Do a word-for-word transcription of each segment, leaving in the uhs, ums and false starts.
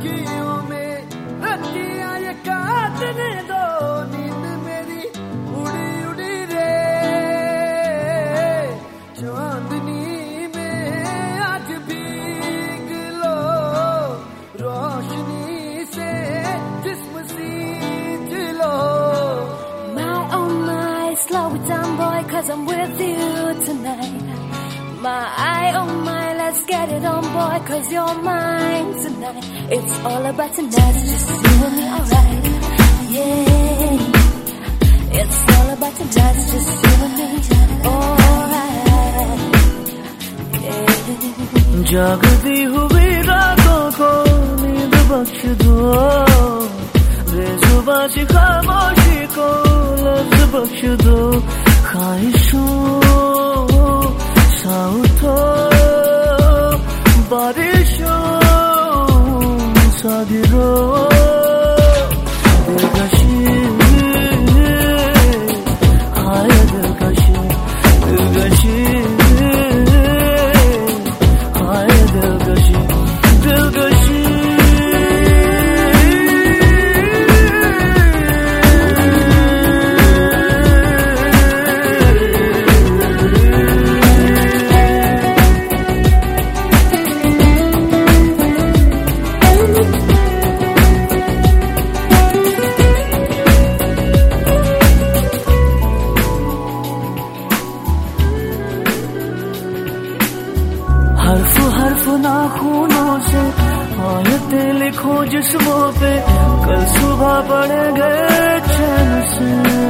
अखियों में रतियां ये काटने दो, नींद मेरी उड़ी उड़ी रे। चांदनी में आज भीग लो, रोशनी से जिस्म सींच लो। My oh my, slow it down boy, cause I'm with you tonight. My I oh my, let's get it on boy, cause you're mine tonight. It's all about tonight, just you and me, alright. Yeah, it's all about tonight, just you and me, alright. Yeah. जागती हुई रातों को नींद बख्श दो, बेजुबां सी खामोशी को लफ्ज बख्श दो। ख्वाहिशों सा उठो, बारिशों सा गिरो। दिलकशी हाय दिलकशी, दिलकशी हाय दिलकशी, दिलकशी। हर्फ हर्फ नाखूनों से आयतें लिखो जिस्मों पे, कल सुबह पड़ेंगे चैन से।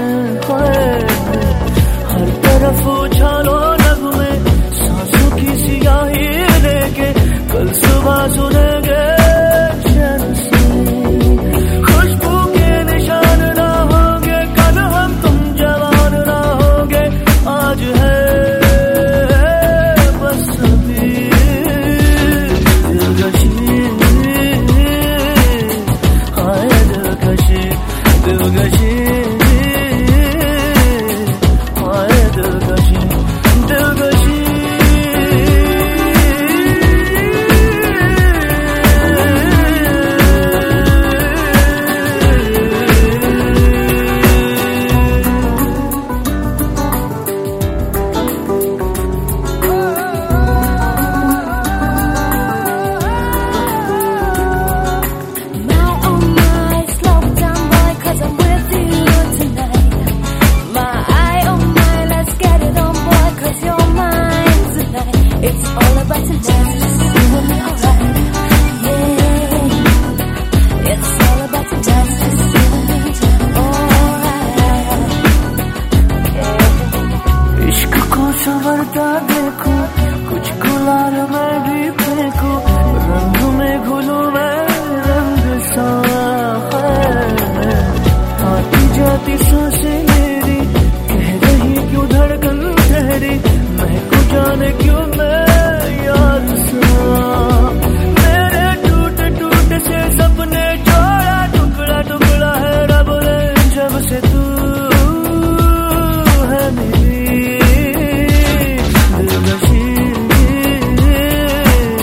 हर तरफ उछालो नगमे सांसों की सियाही लेके, कल सुबह सुनेंगे चैन से। खुशबू के निशान ना होंगे, कल हम तुम जवान ना होंगे। आज है it's all about tonight, just you and me, alright. Yeah, it's all about tonight, just you and me, alright. Yeah. इश्क को संवरता देखो, कुछ गुलाल मैं भी फेंकूं, रंग में घुलूं मैं रंग सा है। आती जाती सांसें मेरी कह रही क्यों धड़कन ठहरी, महकूं जाने क्यों मैं याद सा। मेरे टूट टूट से सपने जोड़ा, टुकड़ा टुकड़ा है रब ने जब से तू है मेरी। दिलकशी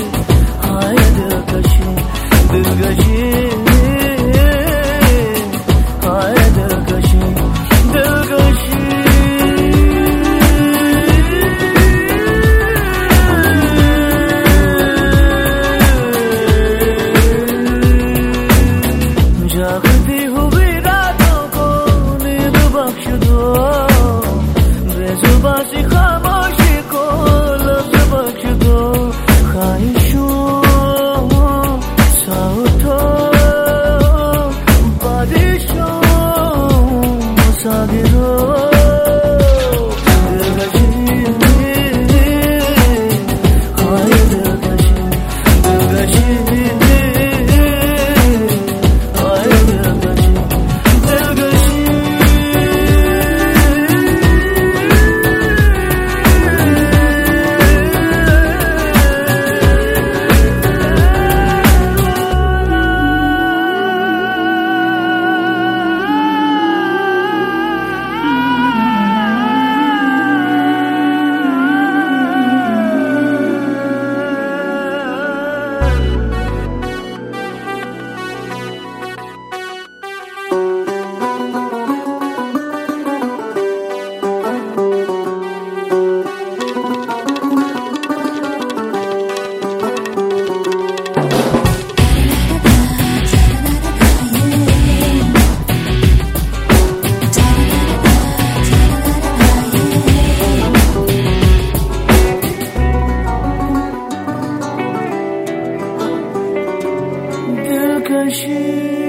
खुशी